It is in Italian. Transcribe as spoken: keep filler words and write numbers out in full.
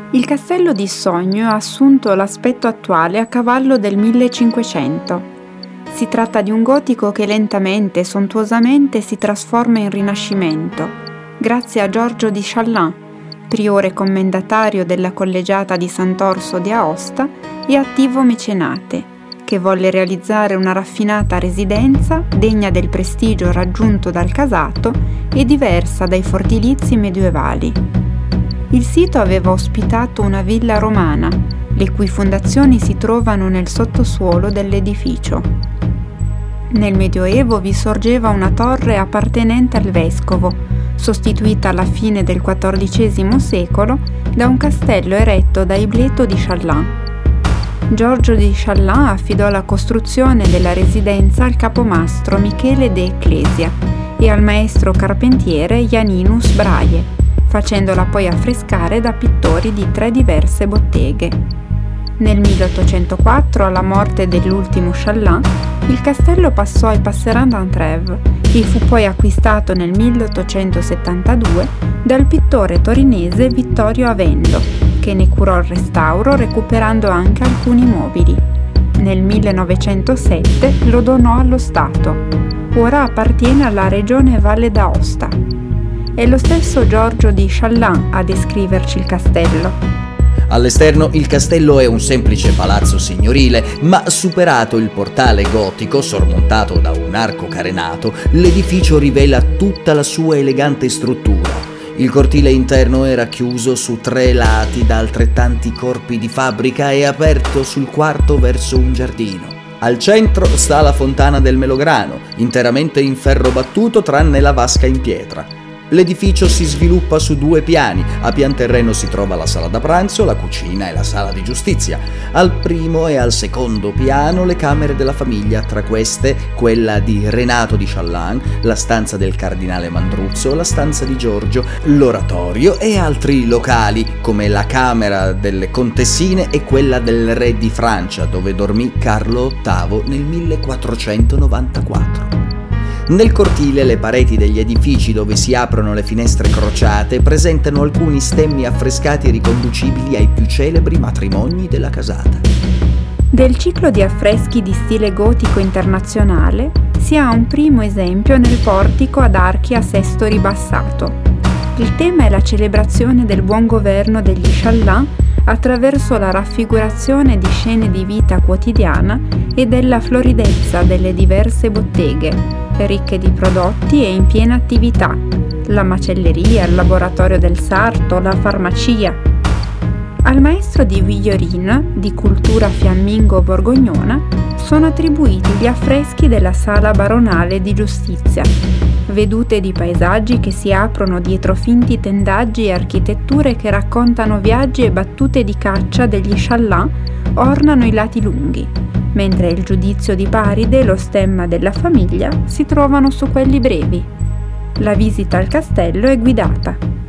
Il castello di Sogno ha assunto l'aspetto attuale a cavallo del millecinquecento. Si tratta di un gotico che lentamente e sontuosamente si trasforma in rinascimento, grazie a Giorgio di Challans, priore commendatario della collegiata di Sant'Orso di Aosta e attivo mecenate, che volle realizzare una raffinata residenza degna del prestigio raggiunto dal casato e diversa dai fortilizi medievali. Il sito aveva ospitato una villa romana, le cui fondazioni si trovano nel sottosuolo dell'edificio. Nel Medioevo vi sorgeva una torre appartenente al vescovo, sostituita alla fine del quattordicesimo secolo da un castello eretto da Ibleto di Challans. Giorgio di Challans affidò la costruzione della residenza al capomastro Michele de Ecclesia e al maestro carpentiere Janinus Braie, facendola poi affrescare da pittori di tre diverse botteghe. Nel milleottocentoquattro, alla morte dell'ultimo Challans, il castello passò ai Passerand d'Entrèves e fu poi acquistato nel milleottocentosettantadue dal pittore torinese Vittorio Avendo, che ne curò il restauro recuperando anche alcuni mobili. Nel millenovecentosette lo donò allo Stato. Ora appartiene alla regione Valle d'Aosta. È lo stesso Giorgio di Challans a descriverci il castello. All'esterno il castello è un semplice palazzo signorile, ma superato il portale gotico sormontato da un arco carenato, l'edificio rivela tutta la sua elegante struttura. Il cortile interno era chiuso su tre lati da altrettanti corpi di fabbrica e aperto sul quarto verso un giardino. Al centro sta la fontana del Melograno, interamente in ferro battuto tranne la vasca in pietra. L'edificio si sviluppa su due piani. A pian terreno si trova la sala da pranzo, la cucina e la sala di giustizia. Al primo e al secondo piano le camere della famiglia, tra queste quella di Renato di Challans, la stanza del cardinale Mandruzzo, la stanza di Giorgio, l'oratorio e altri locali come la camera delle contessine e quella del re di Francia, dove dormì Carlo ottavo nel millequattrocentonovantaquattro. Nel cortile le pareti degli edifici dove si aprono le finestre crociate presentano alcuni stemmi affrescati riconducibili ai più celebri matrimoni della casata. Del ciclo di affreschi di stile gotico internazionale si ha un primo esempio nel portico ad archi a sesto ribassato. Il tema è la celebrazione del buon governo degli Challans attraverso la raffigurazione di scene di vita quotidiana e della floridezza delle diverse botteghe, ricche di prodotti e in piena attività, la macelleria, il laboratorio del sarto, la farmacia. Al maestro di Villorine, di cultura fiammingo-borgognona, sono attribuiti gli affreschi della Sala Baronale di Giustizia, vedute di paesaggi che si aprono dietro finti tendaggi e architetture che raccontano viaggi e battute di caccia degli Challans ornano i lati lunghi, mentre il giudizio di Paride e lo stemma della famiglia si trovano su quelli brevi. La visita al castello è guidata.